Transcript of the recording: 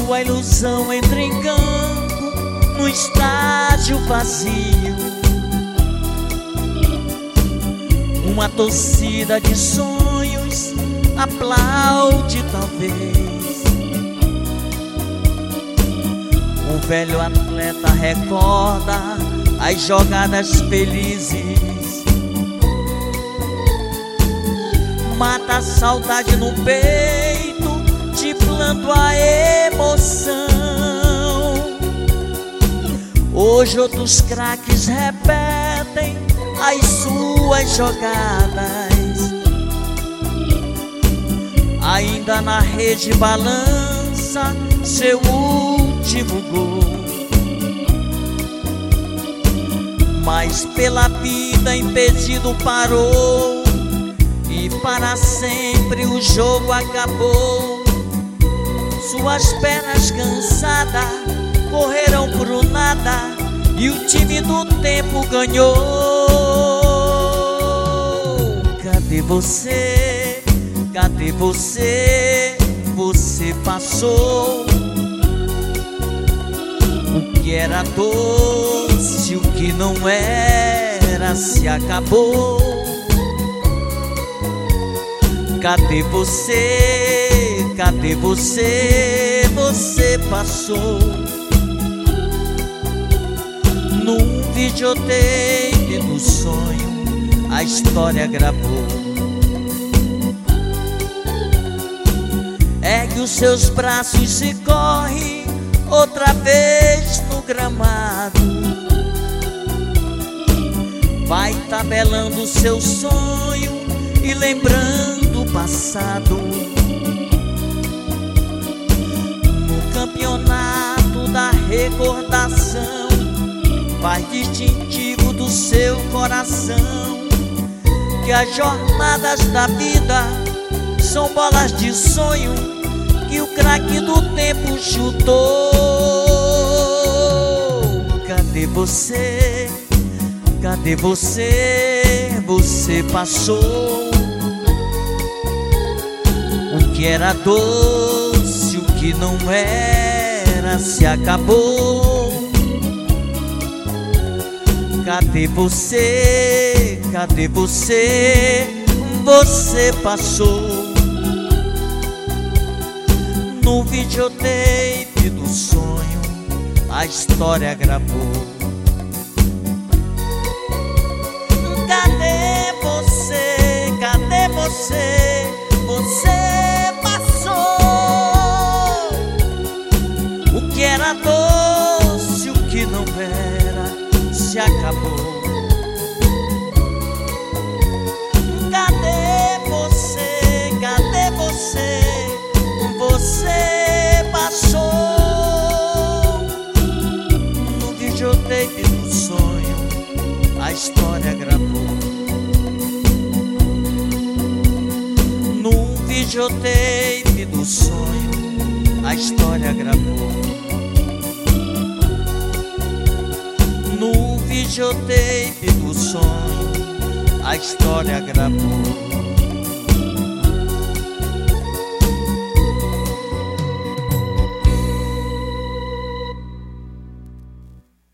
Sua ilusão entra em campo no estádio vazio. Uma torcida de sonhos aplaude talvez. Um velho atleta recorda as jogadas felizes. Mata a saudade no peito, diplando a emoção. Hoje outros craques repetem as suas jogadas. Ainda na rede balança seu último gol. Mas pela vida impedido parou, e para sempre o jogo acabou. Suas pernas cansadas correram pro nada, e o time do tempo ganhou. Cadê você? Cadê você? Você passou. O que era doce, o que não era, se acabou. Cadê você? Cadê você? Você passou. Num videotape do sonho a história gravou. Ergue os seus braços e corre outra vez no gramado. Vai tabelando seu sonho e lembrando o passado. No campeonato da recordação, faz distintivo do seu coração que as jornadas da vida são bolas de sonho que o craque do tempo chutou. Cadê você? Cadê você? Você passou. O que era doce, o que não era, se acabou. Cadê você? Cadê você? Você passou. No videotape do sonho a história gravou. Cadê você? Cadê você? Você passou. O que era doce, o que não era, se acabou. Cadê você? Cadê você? Você passou. No videotape do sonho a história gravou. No videotape do sonho a história gravou. No videotape do sonho a história gravou.